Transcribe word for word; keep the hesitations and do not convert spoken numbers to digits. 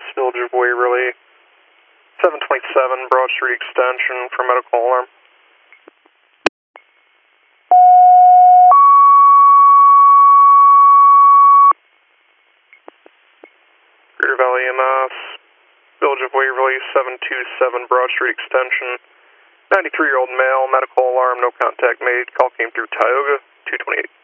Village of Waverly, seven twenty-seven Broad Street Extension for medical alarm. Greer Valley E M S, Village of Waverly, seven two seven Broad Street Extension, ninety-three-year-old male, medical alarm, no contact made. Call came through Tioga, two twenty-eight.